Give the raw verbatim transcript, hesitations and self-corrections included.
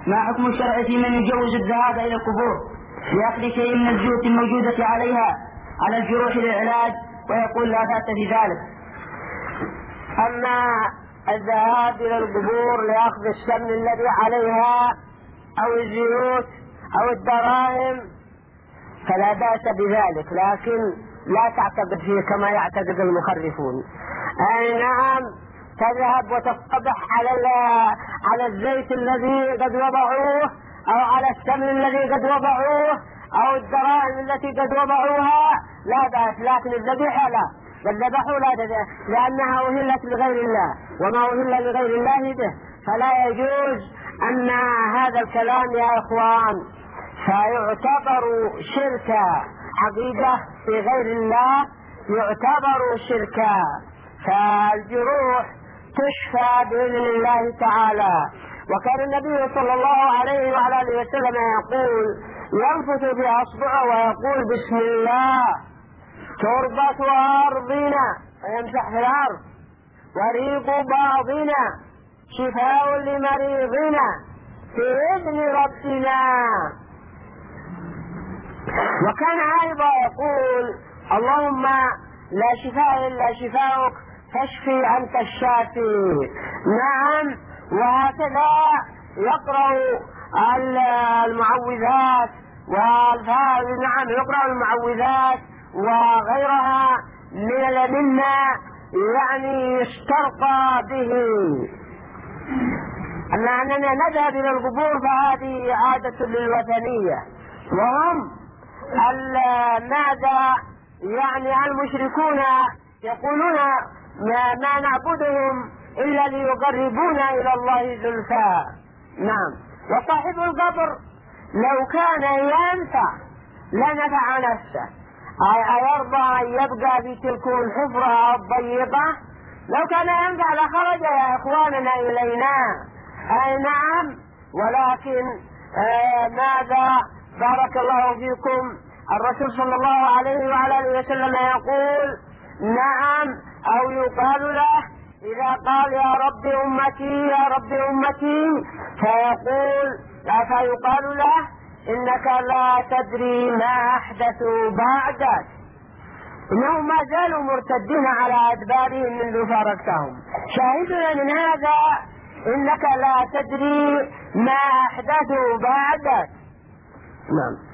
ما حكم الشرع في من يجوز الذهاب إلى القبور لأخذ شيء من الزيوت الموجودة عليها على الجروح للعلاج ويقول لا بأس في ذلك؟ أما الذهاب إلى القبور لأخذ السمن الذي عليها أو الزيوت أو الدراهم فلا بأس بذلك، لكن لا تعتقد فيه كما يعتقد المخرفون. أي نعم، تذهب وتصطبح على على الزيت الذي قد وضعوه أو على السمن الذي قد وضعوه أو الدراهم التي قد وضعوها، لا بأس، لكن الذبيحة لا، والذبحوا لا تذبح لأنها أهلت لغير الله، وما أهل لغير الله به فلا يجوز أن هذا الكلام يا إخوان، فيعتبر شركا عقيدة في غير الله، يعتبر شركا. فالجروح تشفى بإذن الله تعالى. وكان النبي صلى الله عليه وعلى آله وسلم يقول ينفث بأصبعه ويقول بسم الله تربة أرضنا، ويمسح في الأرض، وريق بعضنا شفاء لمريضنا بإذن ربنا. وكان أيضا يقول اللهم لا شفاء إلا شفاءك فاشفي أنت الشافي. نعم، وهكذا يقرأ المعوذات والفاظ، نعم يقرأ المعوذات وغيرها من الأدلة يعني يسترقى به. أما أننا نذهب إلى القبور فهذه عادة للوثنية، وهم ماذا يعني المشركون يقولون ما, ما نعبدهم إلا ليقربونا إلى الله زلفى. نعم، وصاحب القبر لو كان ينفع لنفع نفسه، أيرضى أن يبقى في تلك الحفرة الضيقة؟ لو كان ينفع لخرج يا إخواننا إلينا. أي نعم، ولكن آه ماذا بارك الله فيكم الرسول صلى الله عليه وعلى آله وسلم يقول نعم، أو يقال له إذا قال يا رب أمتي يا رب أمتي فيقول فيقال له إنك لا تدري ما أحدثوا بعدك، إنهم ما زالوا مرتدين على أدبارهم منذ فارقتهم. شاهدنا من هذا إنك لا تدري ما أحدثوا بعدك. نعم.